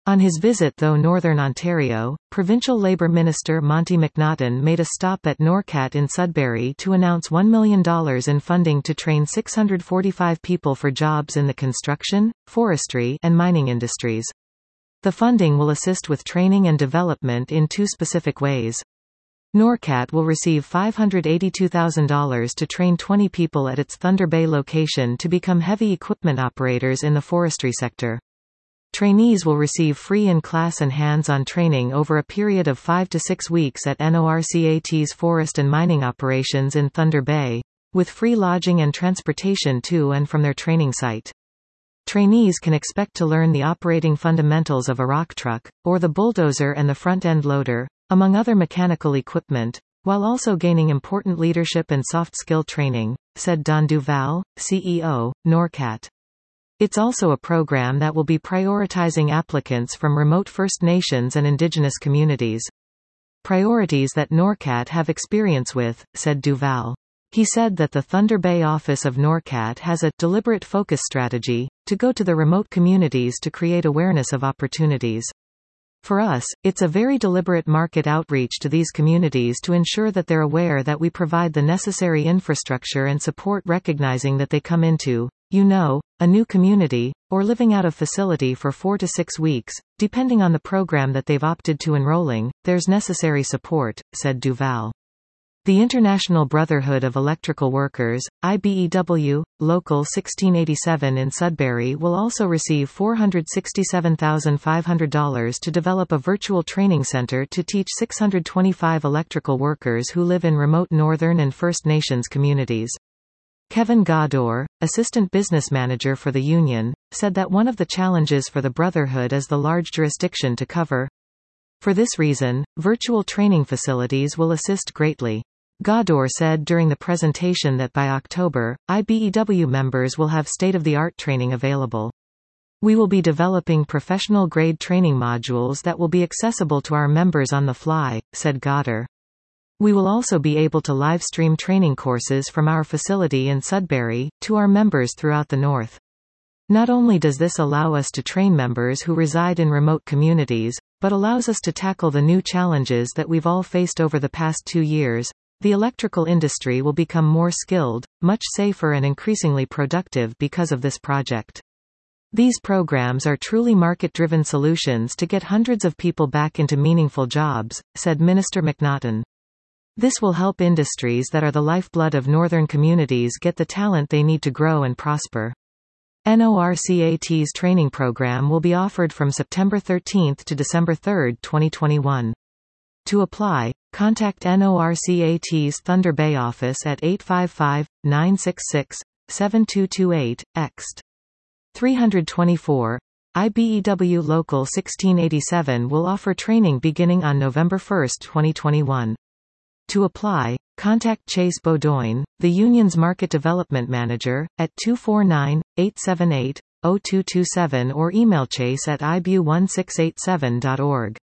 On his visit through Northern Ontario, Provincial Labour Minister Monty McNaughton made a stop at Norcat in Sudbury to announce $1 million in funding to train 645 people for jobs in the construction, forestry, and mining industries. The funding will assist with training and development in two specific ways. Norcat will receive $582,000 to train 20 people at its Thunder Bay location to become heavy equipment operators in the forestry sector. Trainees will receive free in-class and hands-on training over a period of 5 to 6 weeks at NORCAT's forest and mining operations in Thunder Bay, with free lodging and transportation to and from their training site. Trainees can expect to learn the operating fundamentals of a rock truck, or the bulldozer and the front-end loader, among other mechanical equipment, while also gaining important leadership and soft skill training, said Don Duval, CEO, Norcat. It's also a program that will be prioritizing applicants from remote First Nations and Indigenous communities. Priorities that Norcat have experience with, said Duval. He said that the Thunder Bay office of Norcat has a deliberate focus strategy to go to the remote communities to create awareness of opportunities. For us, it's a very deliberate market outreach to these communities to ensure that they're aware that we provide the necessary infrastructure and support, recognizing that they come into, a new community, or living out of facility for 4 to 6 weeks, depending on the program that they've opted to enrolling, there's necessary support, said Duval. The International Brotherhood of Electrical Workers, IBEW, Local 1687 in Sudbury will also receive $467,500 to develop a virtual training center to teach 625 electrical workers who live in remote Northern and First Nations communities. Kevin Godor, assistant business manager for the union, said that one of the challenges for the Brotherhood is the large jurisdiction to cover. For this reason, virtual training facilities will assist greatly. Godor said during the presentation that by October, IBEW members will have state-of-the-art training available. We will be developing professional-grade training modules that will be accessible to our members on the fly, said Godor. We will also be able to live-stream training courses from our facility in Sudbury to our members throughout the North. Not only does this allow us to train members who reside in remote communities, but allows us to tackle the new challenges that we've all faced over the past 2 years. The electrical industry will become more skilled, much safer and increasingly productive because of this project. These programs are truly market-driven solutions to get hundreds of people back into meaningful jobs, said Minister McNaughton. This will help industries that are the lifeblood of northern communities get the talent they need to grow and prosper. NORCAT's training program will be offered from September 13 to December 3, 2021. To apply, contact NORCAT's Thunder Bay office at 855-966-7228, ext. 324. IBEW Local 1687 will offer training beginning on November 1, 2021. To apply, contact Chase Beaudoin, the union's Market Development Manager, at 249-878-0227 or email chase@ibu1687.org.